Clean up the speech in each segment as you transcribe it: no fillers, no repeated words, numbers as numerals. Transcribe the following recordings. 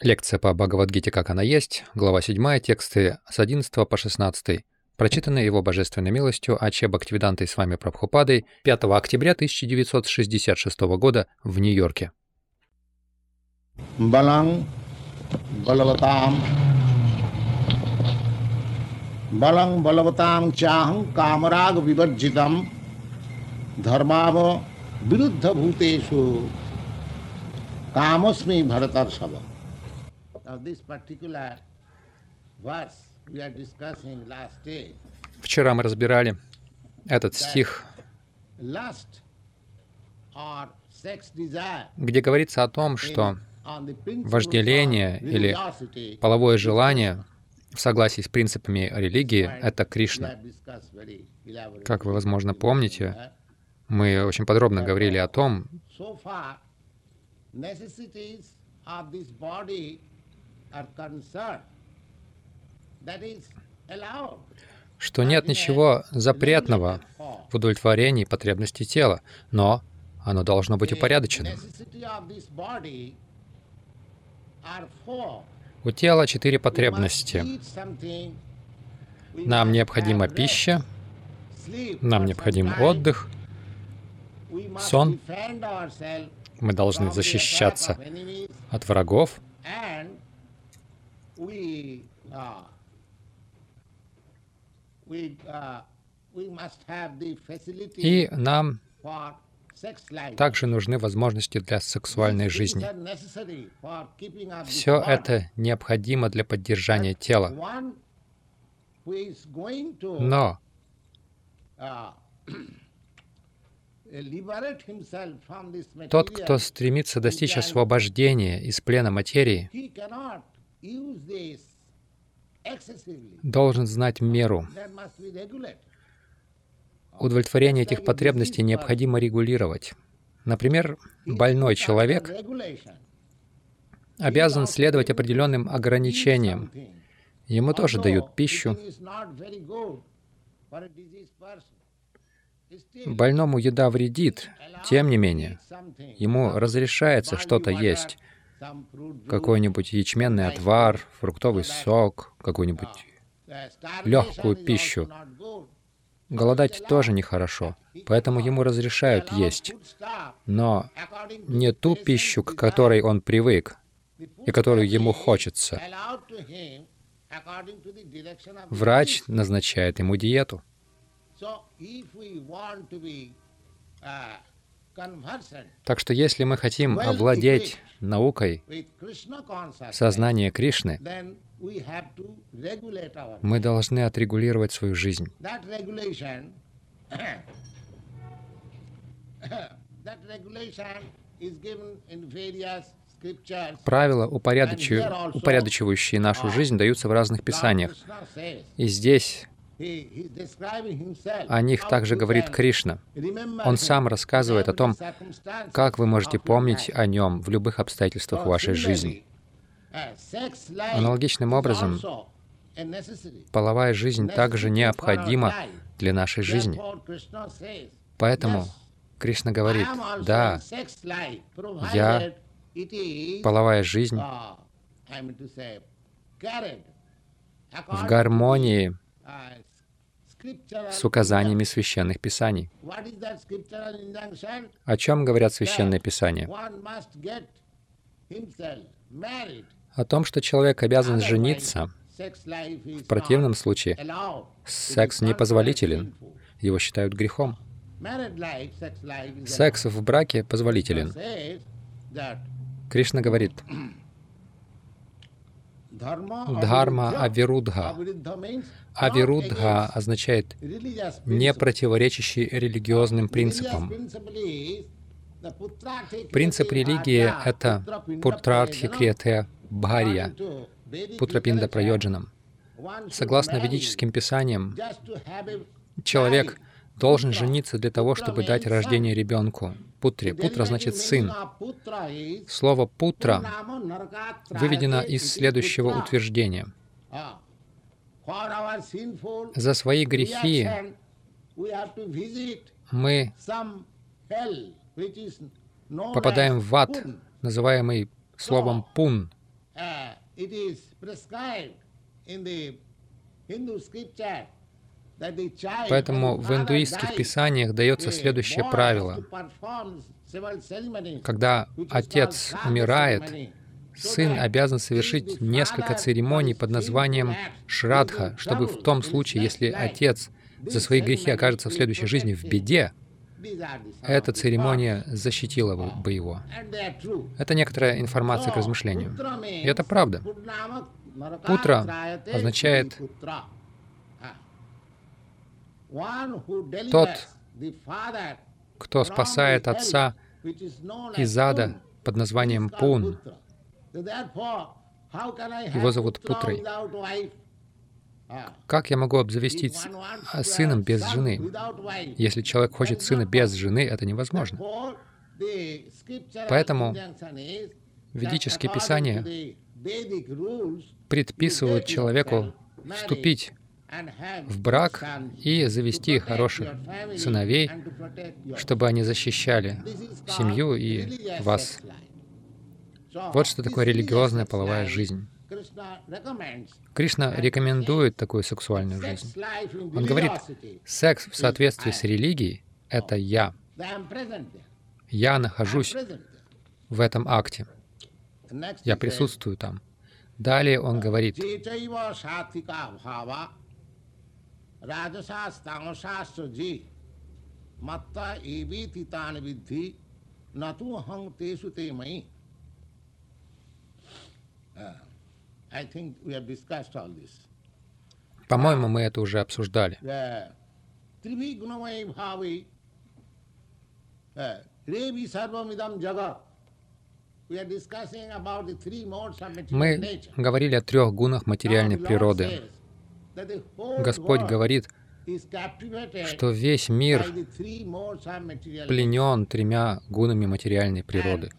Лекция по Бхагавад-гите «Как она есть», глава 7, тексты с 11 по 16, прочитаны Его Божественной милостью А.Ч. Бхактивидантой с вами Прабхупадой 5 октября 1966 года в Нью-Йорке. Балам балаватам чахам камараг виварджитам дхармава вирудха бхутешу камасми бхаратаршава. Вчера мы разбирали этот стих, где говорится о том, что вожделение или половое желание в согласии с принципами религии — это Кришна. Как вы, возможно, помните, мы очень подробно говорили о том, что нет ничего запретного в удовлетворении потребностей тела, но оно должно быть упорядочено. У тела 4 потребности. Нам необходима пища, нам необходим отдых, сон, мы должны защищаться от врагов, и нам также нужны возможности для сексуальной жизни. Все это необходимо для поддержания тела. Но тот, кто стремится достичь освобождения из плена материи, должен знать меру. Удовлетворение этих потребностей необходимо регулировать. Например, больной человек обязан следовать определенным ограничениям. Ему тоже дают пищу. Больному еда вредит, тем не менее, ему разрешается что-то есть. Какой-нибудь ячменный отвар, фруктовый сок, какую-нибудь легкую пищу. Голодать тоже нехорошо, поэтому ему разрешают есть. Но не ту пищу, к которой он привык и которую ему хочется. Врач назначает ему диету. Так что если мы хотим овладеть наукой сознания Кришны, мы должны отрегулировать свою жизнь. Правила, упорядочивающие нашу жизнь, даются в разных писаниях. И здесь о них также говорит Кришна. Он сам рассказывает о том, как вы можете помнить о Нем в любых обстоятельствах вашей жизни. Аналогичным образом, половая жизнь также необходима для нашей жизни. Поэтому Кришна говорит: да, половая жизнь в гармонии с указаниями священных писаний. О чем говорят священные писания? О том, что человек обязан жениться. В противном случае секс непозволителен. Его считают грехом. Секс в браке позволителен. Кришна говорит: дхарма авирудха. Авирудха означает не противоречащий религиозным принципам. Принцип религии — это путрартхи криете бхарья, путрапинда прайоджанам. Согласно ведическим писаниям, человек должен жениться для того, чтобы дать рождение ребенку. Путре. Путра значит сын. Слово путра выведено из следующего утверждения. За свои грехи мы попадаем в ад, называемый словом пун. Поэтому в индуистских писаниях дается следующее правило. Когда отец умирает, сын обязан совершить несколько церемоний под названием Шрадха, чтобы в том случае, если отец за свои грехи окажется в следующей жизни в беде, эта церемония защитила бы его. Это некоторая информация к размышлению. И это правда. Путра означает тот, кто спасает отца из ада под названием Пун. Его зовут Путрой. Как я могу обзавестись сыном без жены? Если человек хочет сына без жены, это невозможно. Поэтому ведические писания предписывают человеку вступить в брак и завести хороших сыновей, чтобы они защищали семью и вас. Вот что такое религиозная половая жизнь. Кришна рекомендует такую сексуальную жизнь. Он говорит, секс в соответствии с религией — это я. Я нахожусь в этом акте. Я присутствую там. Далее он говорит, по-моему, мы это уже обсуждали. Мы говорили о 3 гунах материальной природы. Господь говорит, что весь мир пленен 3 гунами материальной природы.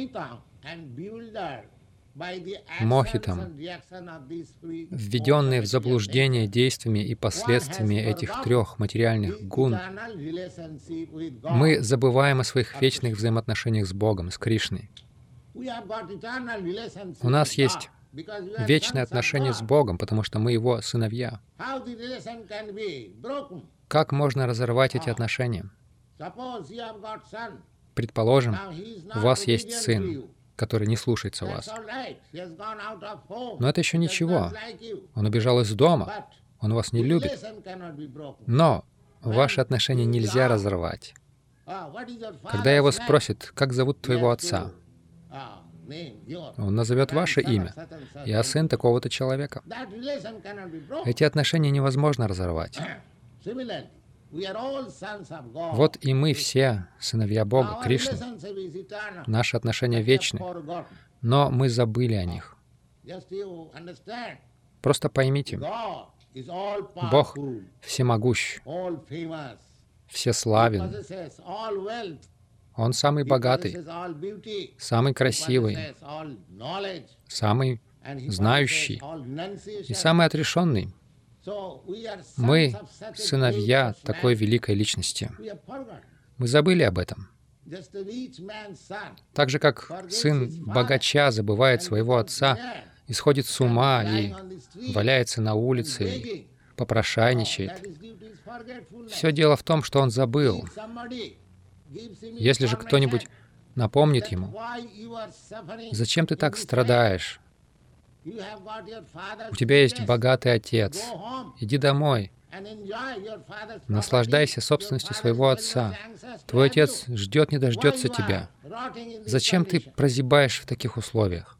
Мохитам, введенные в заблуждение действиями и последствиями этих 3 материальных гун, мы забываем о своих вечных взаимоотношениях с Богом, с Кришной. У нас есть вечное отношение с Богом, потому что мы Его сыновья. Как можно разорвать эти отношения? Предположим, у вас есть сын, который не слушается вас. Но это еще ничего. Он убежал из дома, он вас не любит. Но ваши отношения нельзя разорвать. Когда его спросят, как зовут твоего отца, он назовет ваше имя. Я сын такого-то человека. Эти отношения невозможно разорвать. Вот и мы все сыновья Бога, Кришны. Наши отношения вечны, но мы забыли о них. Просто поймите, Бог всемогущ, всеславен. Он самый богатый, самый красивый, самый знающий и самый отрешенный. Мы сыновья такой великой личности. Мы забыли об этом. Так же, как сын богача забывает своего отца и сходит с ума и валяется на улице, и попрошайничает. Все дело в том, что он забыл. Если же кто-нибудь напомнит ему, «Зачем ты так страдаешь? У тебя есть богатый отец. Иди домой. Наслаждайся собственностью своего отца. Твой отец ждет, не дождется тебя. Зачем ты прозябаешь в таких условиях?»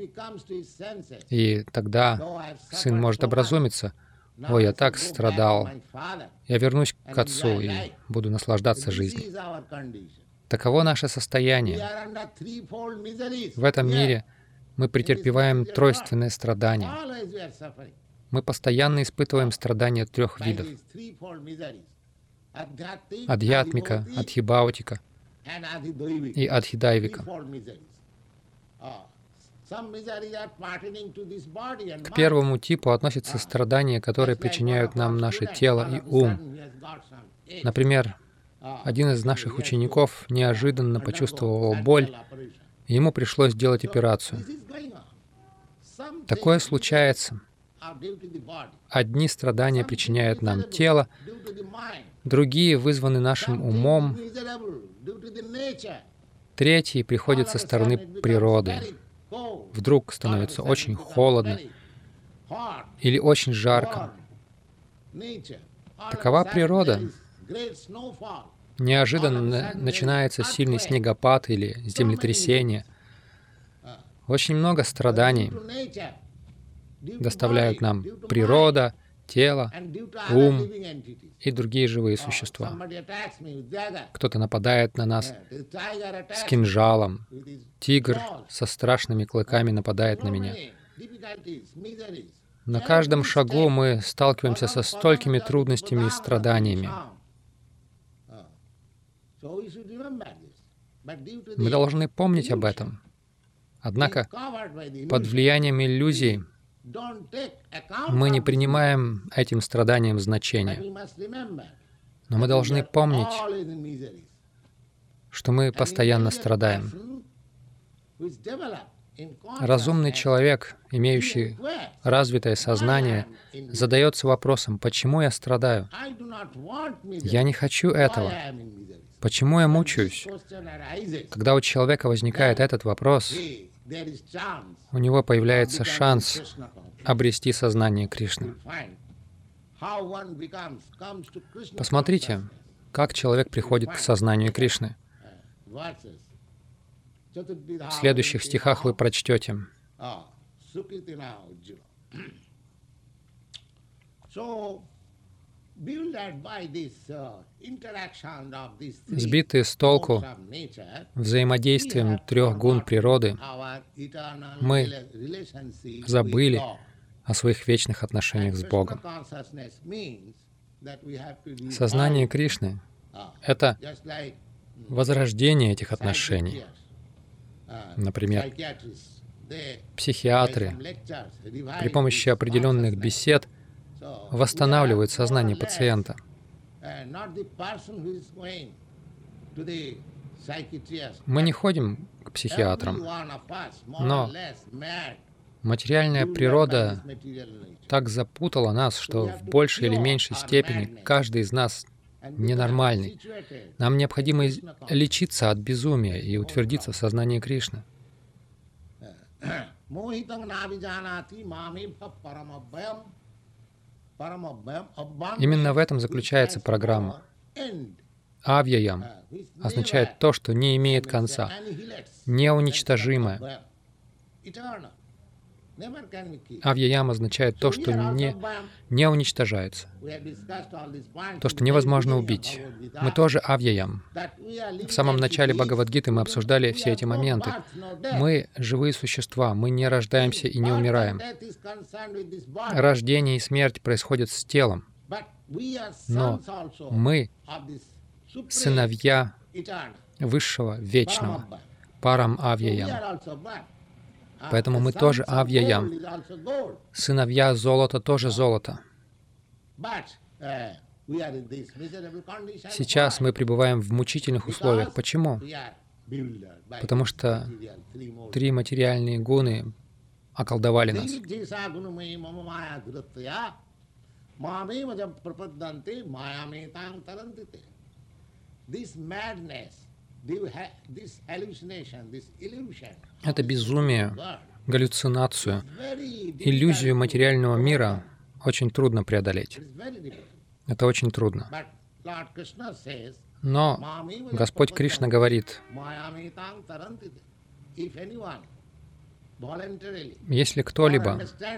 И тогда сын может образумиться. «Ой, я так страдал. Я вернусь к отцу и буду наслаждаться жизнью». Таково наше состояние. В этом мире мы претерпеваем тройственные страдания. Мы постоянно испытываем страдания 3 видов. Адхьятмика, адхибхаутика и адхидайвика. К первому типу относятся страдания, которые причиняют нам наше тело и ум. Например, один из наших учеников неожиданно почувствовал боль, и ему пришлось сделать операцию. Такое случается. Одни страдания причиняют нам тело, другие вызваны нашим умом, третьи приходят со стороны природы. Вдруг становится очень холодно или очень жарко. Такова природа. Неожиданно начинается сильный снегопад или землетрясение. Очень много страданий доставляют нам природа, тело, ум и другие живые существа. Кто-то нападает на нас с кинжалом. Тигр со страшными клыками нападает на меня. На каждом шагу мы сталкиваемся со столькими трудностями и страданиями. Мы должны помнить об этом. Однако, под влиянием иллюзий мы не принимаем этим страданиям значения. Но мы должны помнить, что мы постоянно страдаем. Разумный человек, имеющий развитое сознание, задается вопросом, почему я страдаю? Я не хочу этого. Почему я мучаюсь? Когда у человека возникает этот вопрос, у него появляется шанс обрести сознание Кришны. Посмотрите, как человек приходит к сознанию Кришны. В следующих стихах вы прочтете. Сбитые с толку взаимодействием трех гун природы, мы забыли о своих вечных отношениях с Богом. Сознание Кришны — это возрождение этих отношений. Например, психиатры при помощи определенных бесед восстанавливают сознание пациента. Мы не ходим к психиатрам, но материальная природа так запутала нас, что в большей или меньшей степени каждый из нас ненормальный. Нам необходимо лечиться от безумия и утвердиться в сознании Кришны. Именно в этом заключается программа. Авьяям означает то, что не имеет конца, неуничтожимое. Авьяям означает то, что не уничтожается, то, что невозможно убить. Мы тоже авьяям. В самом начале Бхагавад-гиты мы обсуждали все эти моменты. Мы живые существа, мы не рождаемся и не умираем. Рождение и смерть происходят с телом, но мы сыновья Высшего, Вечного, Парам Авьяям. Поэтому мы тоже авьяям. Сыновья золота тоже золото. Сейчас мы пребываем в мучительных условиях. Почему? Потому что три материальные гуны околдовали нас. Это безумие, галлюцинацию, иллюзию материального мира очень трудно преодолеть. Это очень трудно. Но Господь Кришна говорит, если кто-либо,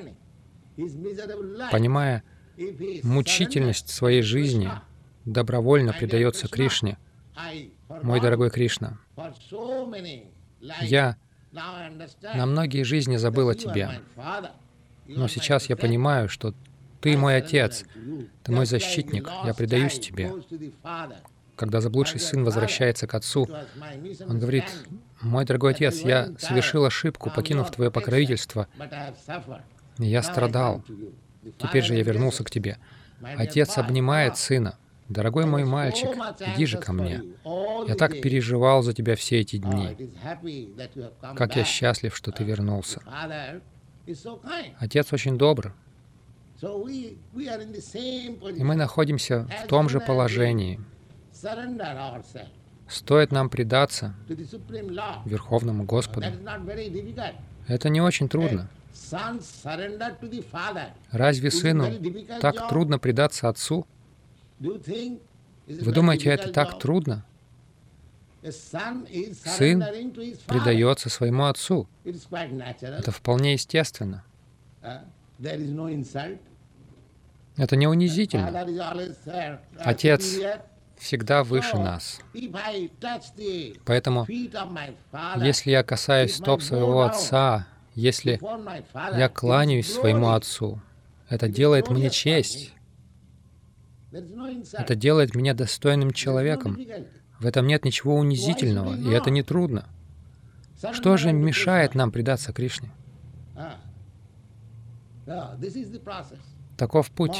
понимая мучительность своей жизни, добровольно предается Кришне, мой дорогой Кришна, я на многие жизни забыл о Тебе, но сейчас я понимаю, что Ты мой Отец, Ты мой защитник, я предаюсь Тебе. Когда заблудший сын возвращается к отцу, он говорит, мой дорогой Отец, я совершил ошибку, покинув Твое покровительство, и я страдал. Теперь же я вернулся к Тебе. Отец обнимает сына. Дорогой мой мальчик, иди же ко мне. Я так переживал за тебя все эти дни. Как я счастлив, что ты вернулся. Отец очень добр. И мы находимся в том же положении. Стоит нам предаться Верховному Господу. Это не очень трудно. Разве сыну так трудно предаться отцу? Вы думаете, это так трудно? Сын предается своему отцу. Это вполне естественно. Это не унизительно. Отец всегда выше нас. Поэтому, если я касаюсь стоп своего отца, если я кланяюсь своему отцу, это делает мне честь. Это делает меня достойным человеком. В этом нет ничего унизительного, и это не трудно. Что же мешает нам предаться Кришне? Таков путь.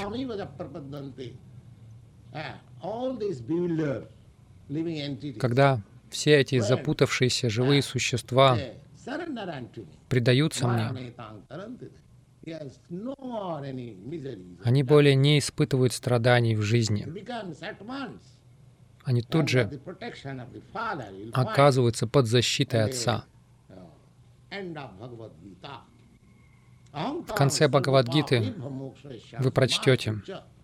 Когда все эти запутавшиеся живые существа предаются мне, они более не испытывают страданий в жизни. Они тут же оказываются под защитой Отца. В конце Бхагавад-гиты вы прочтете,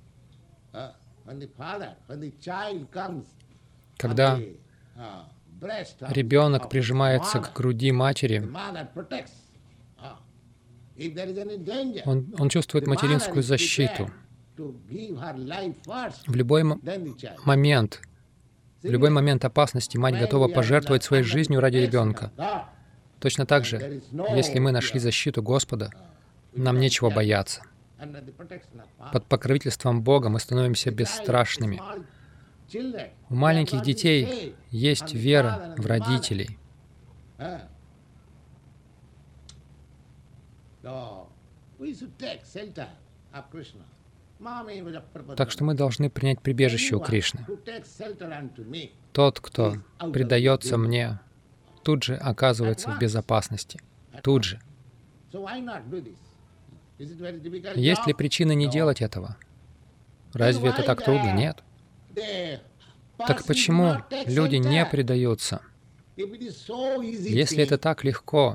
когда ребенок прижимается к груди матери, он чувствует материнскую защиту. В любой момент опасности мать готова пожертвовать своей жизнью ради ребенка. Точно так же, если мы нашли защиту Господа, нам нечего бояться. Под покровительством Бога мы становимся бесстрашными. У маленьких детей есть вера в родителей. Так что мы должны принять прибежище у Кришны. Тот, кто предается мне, тут же оказывается в безопасности. Тут же. Есть ли причины не делать этого? Разве это так трудно? Нет. Так почему люди не предаются? Если это так легко,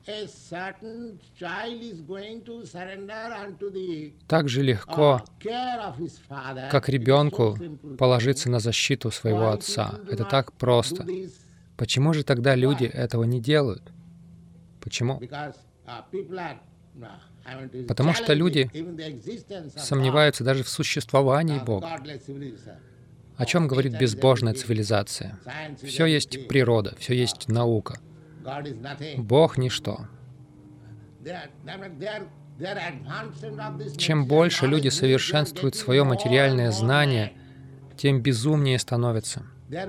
так же легко, как ребенку положиться на защиту своего отца. Это так просто. Почему же тогда люди этого не делают? Почему? Потому что люди сомневаются даже в существовании Бога. О чем говорит безбожная цивилизация? Все есть природа, все есть наука. Бог — ничто. Чем больше люди совершенствуют свое материальное знание, тем безумнее становятся.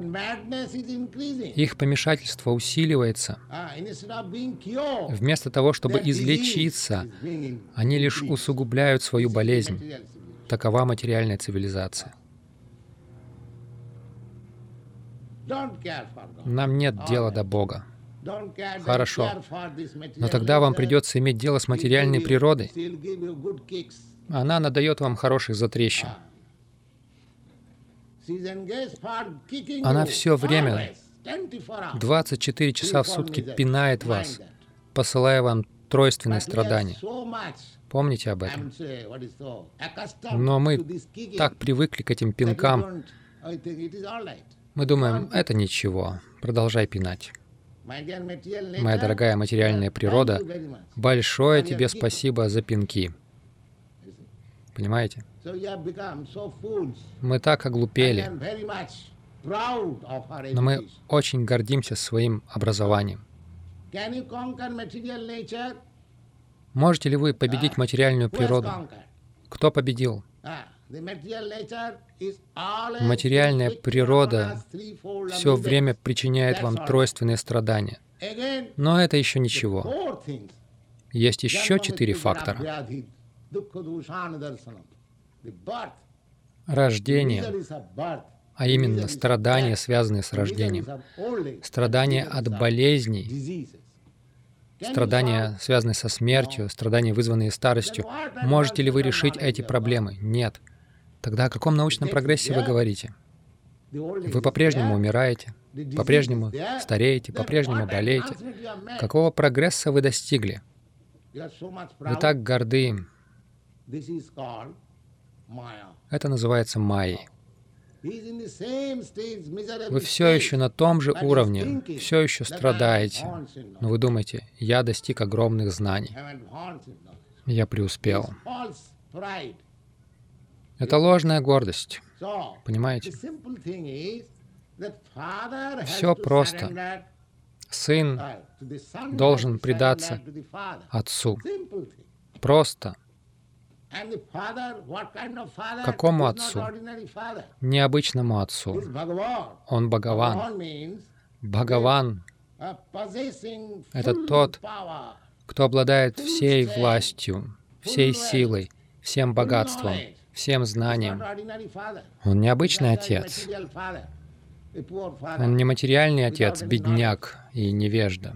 Их помешательство усиливается. Вместо того, чтобы излечиться, они лишь усугубляют свою болезнь. Такова материальная цивилизация. Нам нет дела до Бога. Хорошо. Но тогда вам придется иметь дело с материальной природой. Она надает вам хороших затрещин. Она все время, 24 часа в сутки пинает вас, посылая вам тройственные страдания. Помните об этом. Но мы так привыкли к этим пинкам. Мы думаем, это ничего, продолжай пинать. Моя дорогая материальная природа, большое тебе спасибо за пинки. Понимаете? Мы так оглупели, но мы очень гордимся своим образованием. Можете ли вы победить материальную природу? Кто победил? Материальная природа все время причиняет вам тройственные страдания. Но это еще ничего. Есть еще 4 фактора. Рождение, а именно страдания, связанные с рождением. Страдания от болезней. страдания, связанные со смертью, страдания, вызванные старостью. Можете ли вы решить эти проблемы? Нет. Тогда о каком научном прогрессе вы говорите? Вы по-прежнему умираете, по-прежнему стареете, по-прежнему болеете. Какого прогресса вы достигли? Вы так горды. Это называется майей. Вы все еще на том же уровне, все еще страдаете. Но вы думаете, я достиг огромных знаний. Я преуспел. Это ложная гордость. Понимаете? Все просто. Сын должен предаться отцу. Просто. Какому отцу? Необычному отцу. Он Бхагаван. Бхагаван — это тот, кто обладает всей властью, всей силой, всем богатством, всем знанием. Он необычный отец. Он не материальный отец, бедняк и невежда.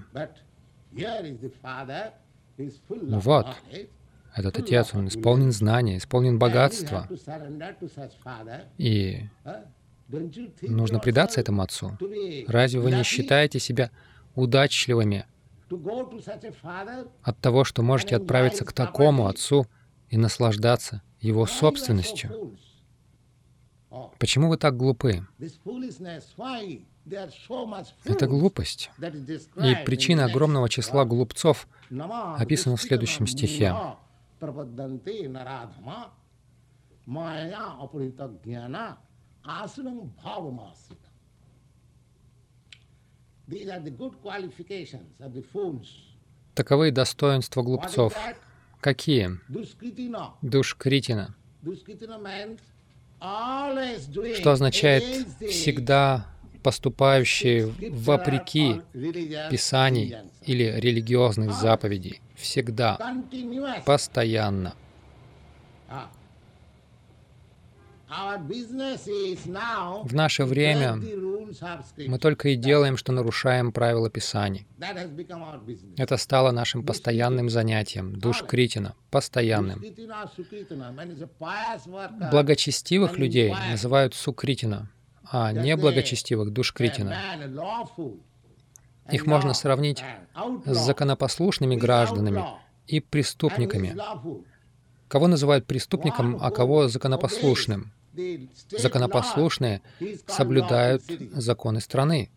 Ну вот, этот отец, он исполнен знания, исполнен богатства. И нужно предаться этому отцу. Разве вы не считаете себя удачливыми от того, что можете отправиться к такому отцу и наслаждаться его собственностью? Почему вы так глупы? Это глупость. И причина огромного числа глупцов описана в следующем стихе. Таковы достоинства глупцов. Какие? Душкритина. Что означает всегда поступающие вопреки Писаний или религиозных заповедей. Всегда. Постоянно. В наше время мы только и делаем, что нарушаем правила Писаний. Это стало нашим постоянным занятием, душкритина, постоянным. Благочестивых людей называют сукритина, а неблагочестивых — душкритина. Их можно сравнить с законопослушными гражданами и преступниками. Кого называют преступником, а кого законопослушным? Законопослушные соблюдают законы страны.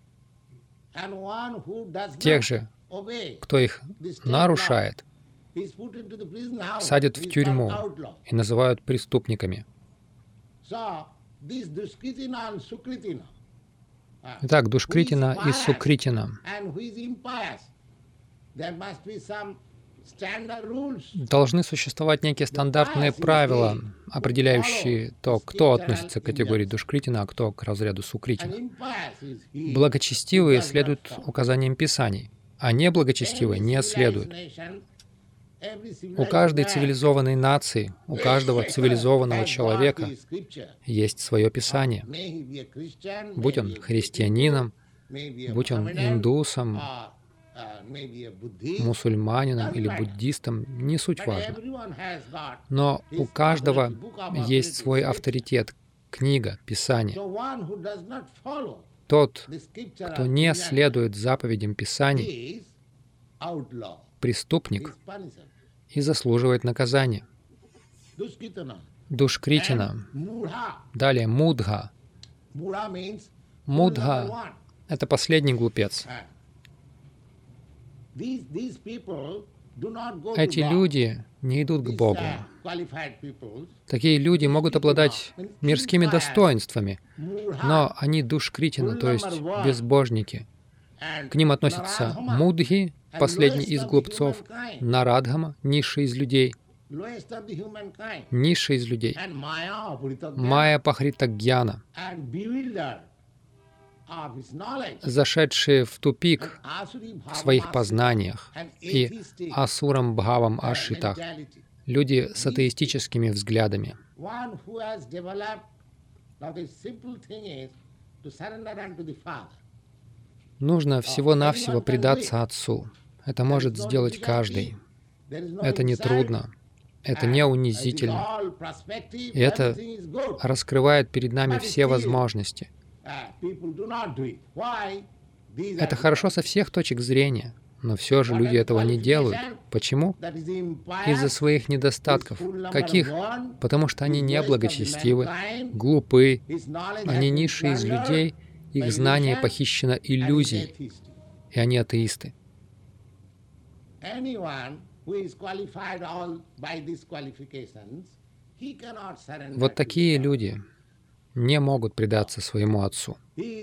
Тех же, кто их нарушает, садят в тюрьму и называют преступниками. Итак, душкритина и сукритина. Должны существовать некие стандартные правила, определяющие то, кто относится к категории душкритина, а кто к разряду сукритина. Благочестивые следуют указаниям Писаний, а неблагочестивые не следуют. У каждой цивилизованной нации, у каждого цивилизованного человека есть свое Писание. Будь он христианином, будь он индусом, мусульманином или буддистом, не суть важно. Но у каждого есть свой авторитет, книга, Писание. Тот, кто не следует заповедям Писаний, преступник и заслуживает наказания. Душкритина. Далее мудха. Мудха — это последний глупец. Эти люди не идут к Богу. Такие люди могут обладать мирскими достоинствами, но они душкритина, то есть безбожники. К ним относятся мудхи, последний из глупцов, нарадхама, низший из людей, низший из людей, майя пахритагьяна, зашедшие в тупик в своих познаниях, и асурам бхавам ашитах, люди с атеистическими взглядами. Нужно всего-навсего предаться Отцу. Это может сделать каждый. Это не трудно. Это не унизительно. И это раскрывает перед нами все возможности. Это хорошо со всех точек зрения, но все же люди этого не делают. Почему? Из-за своих недостатков. Каких? Потому что они неблагочестивы, глупы, они низшие из людей, их знание похищено иллюзией, и они атеисты. Вот такие люди не могут предаться своему отцу.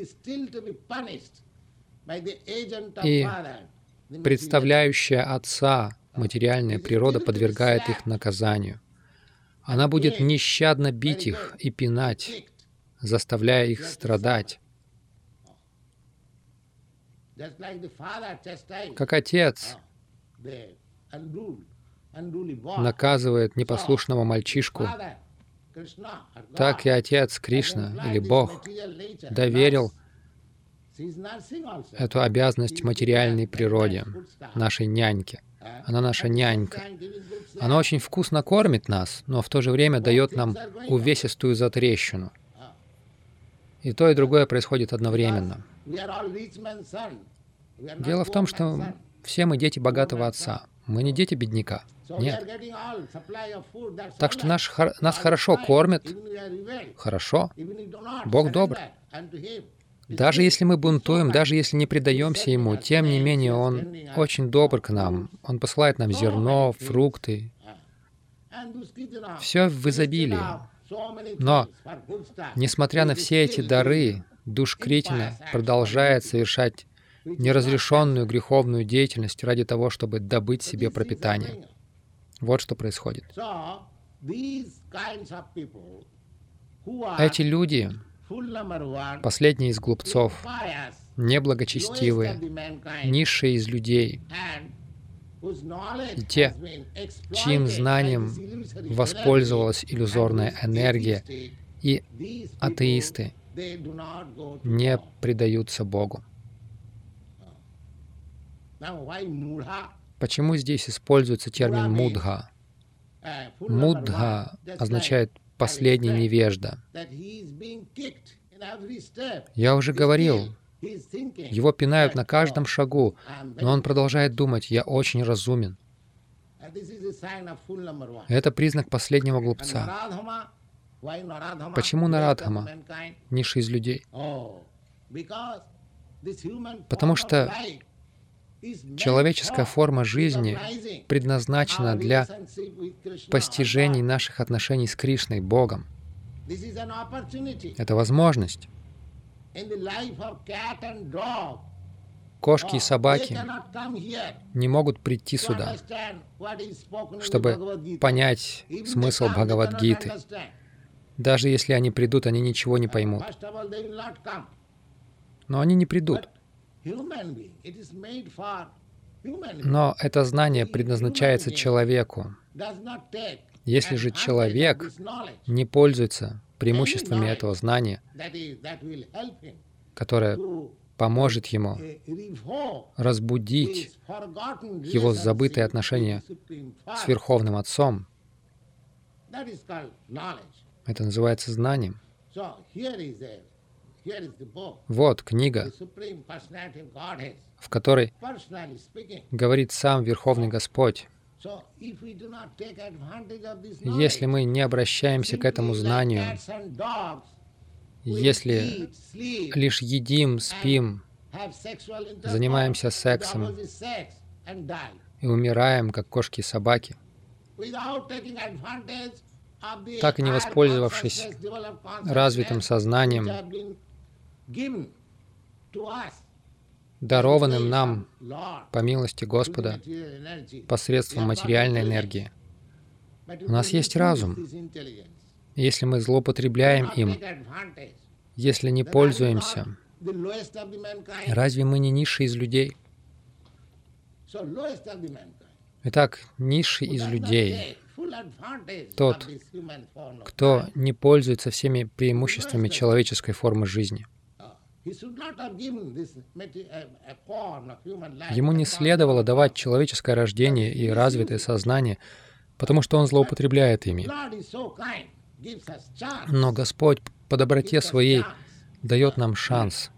И представляющая отца материальная природа подвергает их наказанию. Она будет нещадно бить их и пинать, заставляя их страдать. Как отец наказывает непослушного мальчишку, так и Отец Кришна или Бог доверил эту обязанность материальной природе, нашей няньке. Она наша нянька. Она очень вкусно кормит нас, но в то же время дает нам увесистую затрещину. И то, и другое происходит одновременно. Дело в том, что все мы дети богатого отца. Мы не дети бедняка. Нет. Так что нас хорошо кормят. Хорошо. Бог добр. Даже если мы бунтуем, даже если не предаемся Ему, тем не менее Он очень добр к нам. Он посылает нам зерно, фрукты. Все в изобилии. Но, несмотря на все эти дары, Душкритина продолжает совершать неразрешенную греховную деятельность ради того, чтобы добыть себе пропитание. Вот что происходит. Эти люди, последние из глупцов, неблагочестивые, низшие из людей, и те, чьим знанием воспользовалась иллюзорная энергия, и атеисты не предаются Богу. Почему здесь используется термин «мудха»? «Мудха» означает «последний невежда». Я уже говорил, его пинают на каждом шагу, но он продолжает думать: «Я очень разумен». Это признак последнего глупца. Почему Нарадхама, низший из людей? Потому что человеческая форма жизни предназначена для постижений наших отношений с Кришной, Богом. Это возможность. Кошки и собаки не могут прийти сюда, чтобы понять смысл Бхагавад-гиты. Даже если они придут, они ничего не поймут. Но они не придут. Но это знание предназначается человеку. Если же человек не пользуется преимуществами этого знания, которое поможет ему разбудить его забытые отношения с Верховным Отцом, это называется знанием. Вот книга, в которой говорит сам Верховный Господь. Если мы не обращаемся к этому знанию, если лишь едим, спим, занимаемся сексом и умираем, как кошки и собаки, так и не воспользовавшись развитым сознанием, дарованным нам по милости Господа посредством материальной энергии. У нас есть разум. И если мы злоупотребляем им, если не пользуемся, разве мы не низшие из людей? Итак, низший из людей — тот, кто не пользуется всеми преимуществами человеческой формы жизни. Ему не следовало давать человеческое рождение и развитое сознание, потому что он злоупотребляет ими. Но Господь по доброте Своей дает нам шанс.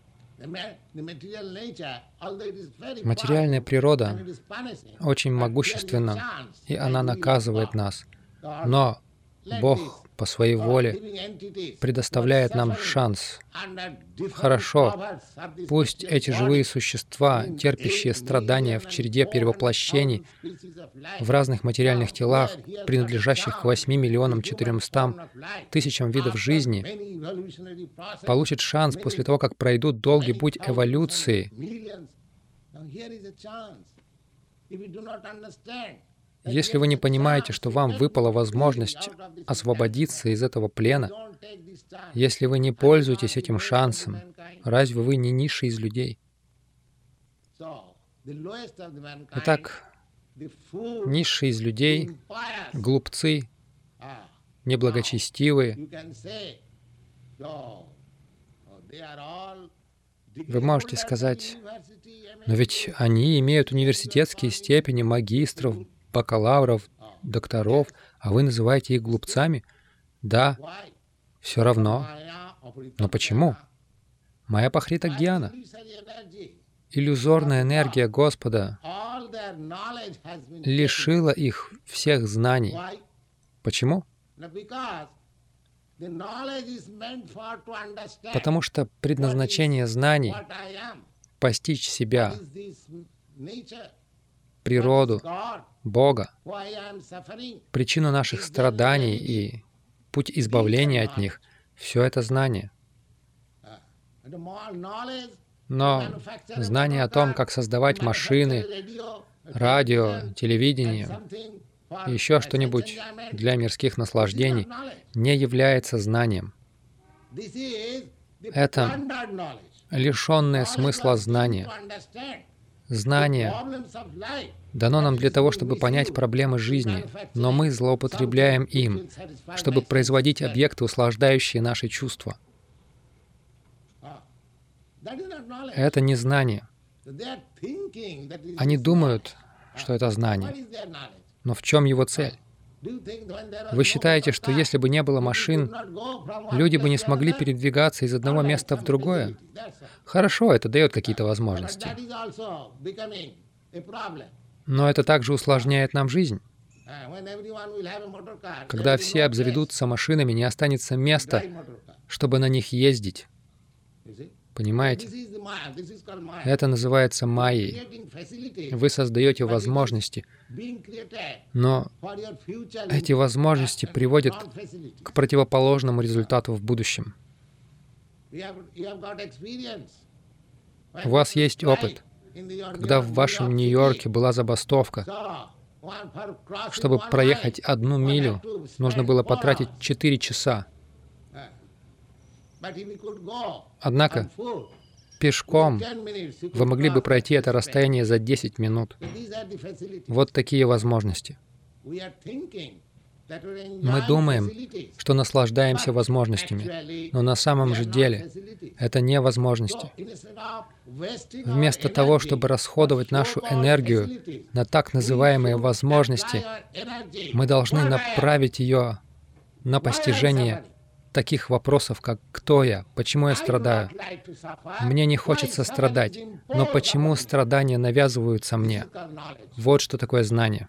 Материальная природа очень могущественна, и она наказывает нас. Но Бог по Своей воле предоставляет нам шанс. Хорошо, пусть эти живые существа, терпящие страдания в череде перевоплощений в разных материальных телах, принадлежащих к 8 400 000 видов жизни, получат шанс после того, как пройдут долгий путь эволюции. Если вы не понимаете, что вам выпала возможность освободиться из этого плена, если вы не пользуетесь этим шансом, разве вы не низший из людей? Итак, низшие из людей, глупцы, неблагочестивые, вы можете сказать, но ведь они имеют университетские степени магистров, бакалавров, докторов, а вы называете их глупцами? Да, все равно. Но почему? Майя Пахрита Гьяна, иллюзорная энергия Господа, лишила их всех знаний. Почему? Потому что предназначение знаний — постичь себя, природу, Бога, причину наших страданий и путь избавления от них — все это знание. Но знание о том, как создавать машины, радио, телевидение и еще что-нибудь для мирских наслаждений, не является знанием. Это лишенное смысла знание. Знание дано нам для того, чтобы понять проблемы жизни, но мы злоупотребляем им, чтобы производить объекты, услаждающие наши чувства. Это не знание. Они думают, что это знание. Но в чем его цель? Вы считаете, что если бы не было машин, люди бы не смогли передвигаться из одного места в другое? Хорошо, это дает какие-то возможности. Но это также усложняет нам жизнь. Когда все обзаведутся машинами, не останется места, чтобы на них ездить. Понимаете? Это называется майей. Вы создаете возможности, но эти возможности приводят к противоположному результату в будущем. У вас есть опыт. Когда в вашем Нью-Йорке была забастовка, чтобы проехать 1 милю, нужно было потратить 4 часа. Однако пешком вы могли бы пройти это расстояние за 10 минут. Вот такие возможности. Мы думаем, что наслаждаемся возможностями, но на самом же деле это не возможности. Вместо того, чтобы расходовать нашу энергию на так называемые возможности, мы должны направить ее на постижение таких вопросов, как «Кто я?», «Почему я страдаю?», «Мне не хочется страдать, но почему страдания навязываются мне?». Вот что такое знание.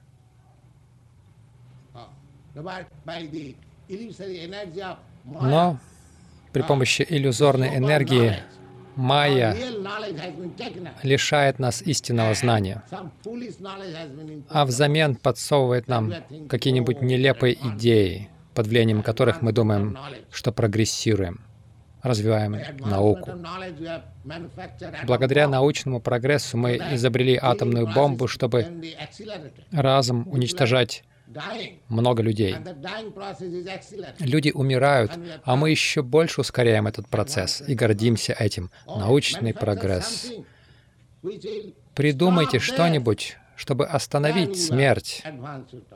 Но при помощи иллюзорной энергии майя лишает нас истинного знания, а взамен подсовывает нам какие-нибудь нелепые идеи, под влиянием которых мы думаем, что прогрессируем, развиваем науку. Благодаря научному прогрессу мы изобрели атомную бомбу, чтобы разом уничтожать много людей. Люди умирают, а мы еще больше ускоряем этот процесс и гордимся этим. Научный прогресс. Придумайте что-нибудь, чтобы остановить смерть.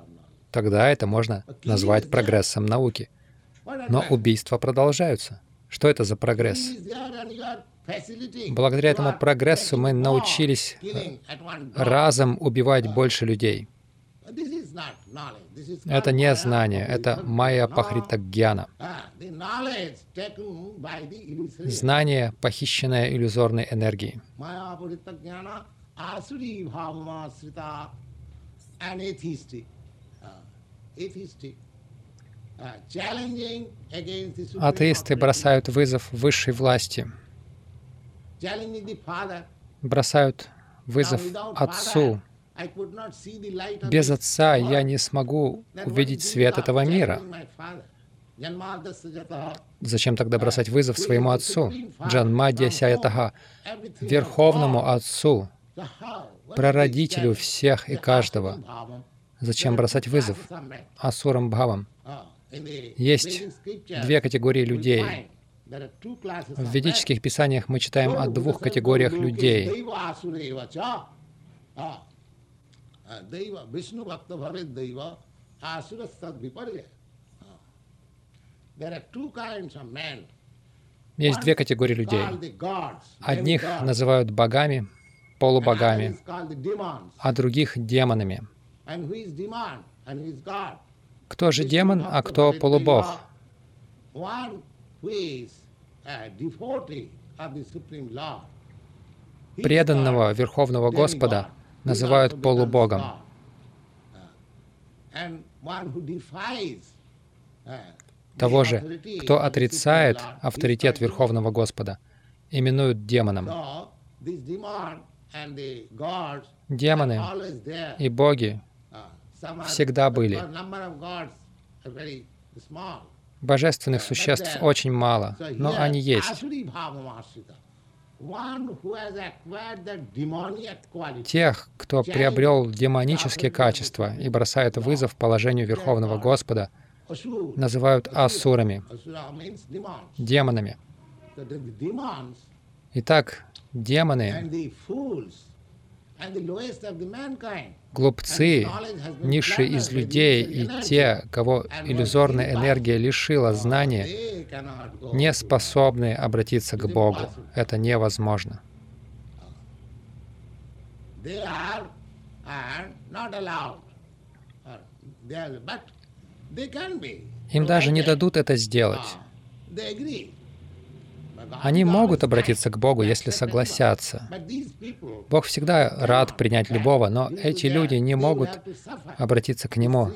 Тогда это можно назвать прогрессом науки. Но убийства продолжаются. Что это за прогресс? Благодаря этому прогрессу мы научились разом убивать больше людей. Это не знание, это майя-апахрита-гьяна. Знание, похищенное иллюзорной энергией. Атеисты бросают вызов высшей власти, бросают вызов Отцу. Без Отца я не смогу увидеть свет этого мира. Зачем тогда бросать вызов своему Отцу, Джанмадья Саятаха, Верховному Отцу, Прародителю всех и каждого? Зачем бросать вызов Асурам Бхавам? Есть две категории людей. В ведических писаниях мы читаем о двух категориях людей. Есть две категории людей. Одних называют богами, полубогами, а других демонами. Кто же демон, а кто полубог? Преданного Верховного Господа называют полубогом. Того же, кто отрицает авторитет Верховного Господа, именуют демоном. Демоны и боги всегда были. Божественных существ очень мало, но они есть. Тех, кто приобрел демонические качества и бросает вызов положению Верховного Господа, называют асурами, демонами. Итак, демоны, глупцы, низшие из людей и те, кого иллюзорная энергия лишила знания, не способны обратиться к Богу. Это невозможно. Им даже не дадут это сделать. Они могут обратиться к Богу, если согласятся. Бог всегда рад принять любого, но эти люди не могут обратиться к Нему.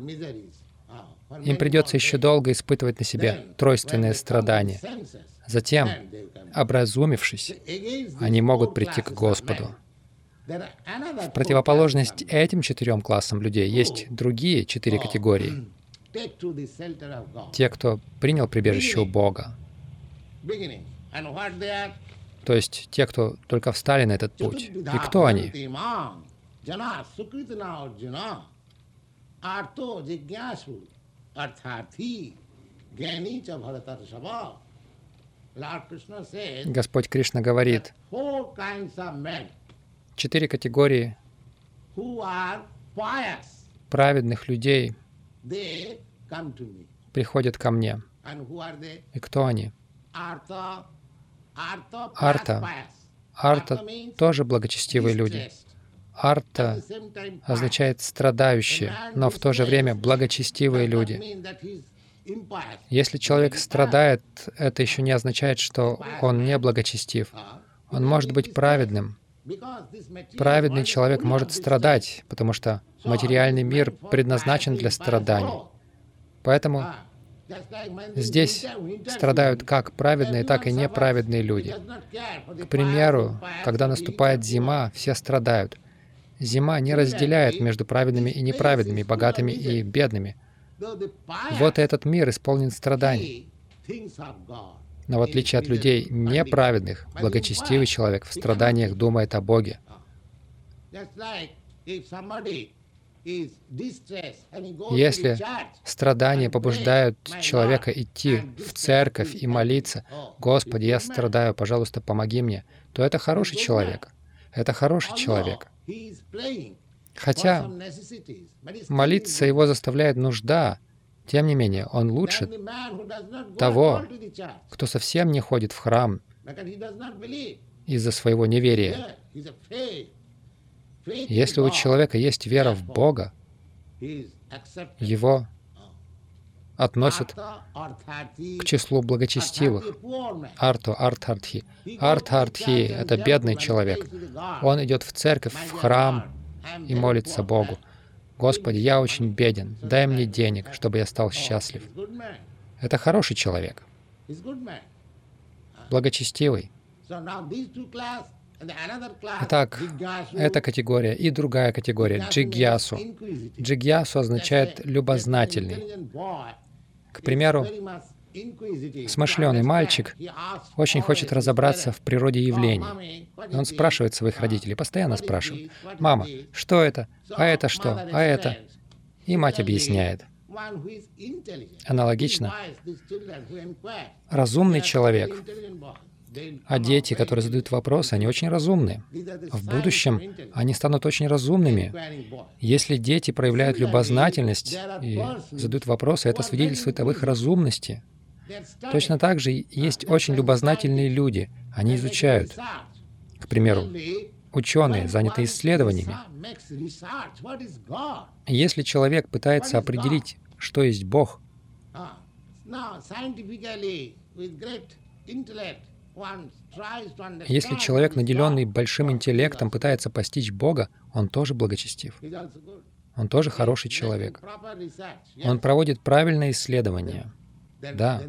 Им придется еще долго испытывать на себе тройственные страдания. Затем, образумившись, они могут прийти к Господу. В противоположность этим 4 классам людей есть другие 4 категории. Те, кто принял прибежище у Бога. То есть те, кто только встали на этот путь. И кто они? Господь Кришна говорит, 4 категории праведных людей приходят ко мне. И кто они? Арта. Арта тоже благочестивые люди. Арта означает страдающие, но в то же время благочестивые люди. Если человек страдает, это еще не означает, что он не благочестив. Он может быть праведным. Праведный человек может страдать, потому что материальный мир предназначен для страданий. Поэтому здесь страдают как праведные, так и неправедные люди. К примеру, когда наступает зима, все страдают. Зима не разделяет между праведными и неправедными, богатыми и бедными. Вот этот мир исполнен страданий. Но в отличие от людей неправедных, благочестивый человек в страданиях думает о Боге. Если страдания побуждают человека идти в церковь и молиться, «Господи, я страдаю, пожалуйста, помоги мне», то это хороший человек. Это хороший человек. Хотя молиться его заставляет нужда, Тем не менее, он лучше того, кто совсем не ходит в храм из-за своего неверия. Если у человека есть вера в Бога, его относят к числу благочестивых. Артхартхи. Артхартхи — это бедный человек. Он идет в церковь, в храм и молится Богу. «Господи, я очень беден, дай мне денег, чтобы я стал счастлив». Это хороший человек, благочестивый. Итак, эта категория и другая категория — джигьясу. Джигьясу означает «любознательный». К примеру, смышленый мальчик очень хочет разобраться в природе явлений. Он спрашивает своих родителей, постоянно спрашивает: «Мама, что это? А это что? А это?» И мать объясняет. Аналогично, разумный человек, а дети, которые задают вопросы, они очень разумны. В будущем они станут очень разумными. Если дети проявляют любознательность и задают вопросы, это свидетельствует об их разумности. Точно так же есть очень любознательные люди. Они изучают. К примеру, ученые, занятые исследованиями. Если человек пытается определить, что есть Бог, если человек, наделенный большим интеллектом, пытается постичь Бога, он тоже благочестив. Он тоже хороший человек. Он проводит правильное исследование. Да.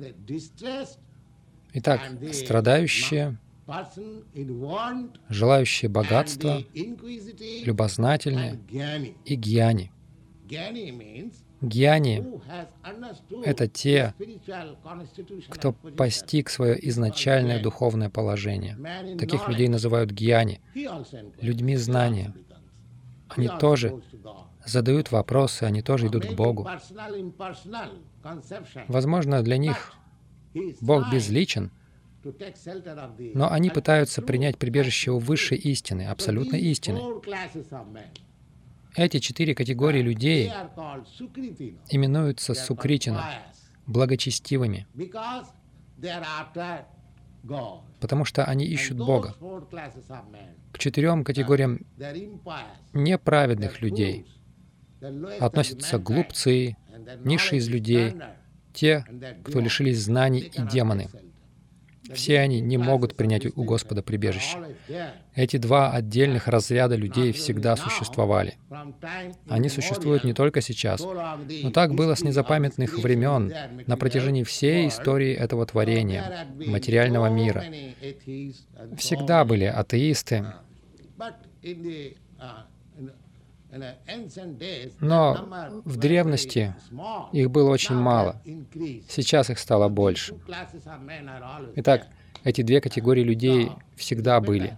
Итак, страдающие, желающие богатства, любознательные и гьяни. Гьяни — это те, кто постиг свое изначальное духовное положение. Таких людей называют гьяни, людьми знания. Они тоже задают вопросы, они тоже идут к Богу. Возможно, для них Бог безличен, но они пытаются принять прибежище у высшей истины, абсолютной истины. Эти 4 категории людей именуются сукритина, благочестивыми, потому что они ищут Бога. К 4 категориям неправедных людей относятся глупцы, низшие из людей, те, кто лишились знаний, и демоны. Все они не могут принять у Господа прибежище. Эти 2 отдельных разряда людей всегда существовали. Они существуют не только сейчас, но так было с незапамятных времен, на протяжении всей истории этого творения, материального мира. Всегда были атеисты, но в древности их было очень мало. Сейчас их стало больше. Итак, эти 2 категории людей всегда были.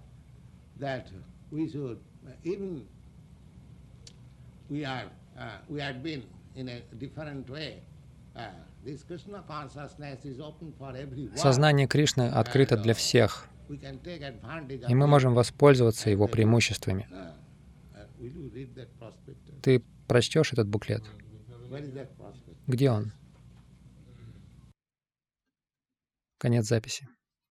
Сознание Кришны открыто для всех, и мы можем воспользоваться его преимуществами. Ты прочтешь этот буклет? Где он? Конец записи.